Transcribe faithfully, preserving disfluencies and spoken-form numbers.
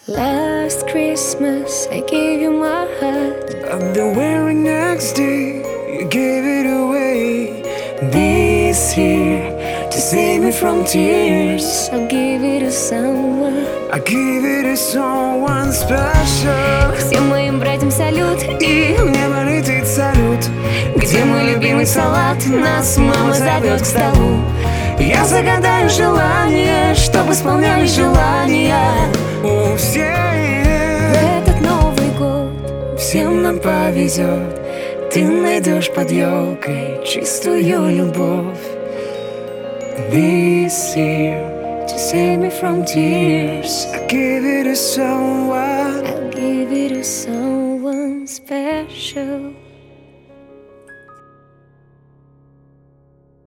Last Christmas I gave you my heart, and the very next day you gave it away. This year, to save me from tears, I'll give it to someone. I give it to someone special. Всем моим братьям салют, И в небо летит салют. где мой любимый салат? Нас мама зовет к столу. Я загадаю желание, чтобы исполнялись желания у всех. В этот Новый год Всем нам повезет, ты найдешь под елкой чистую любовь. This year, to save me from tears, I give it to someone. I'll give it to someone special.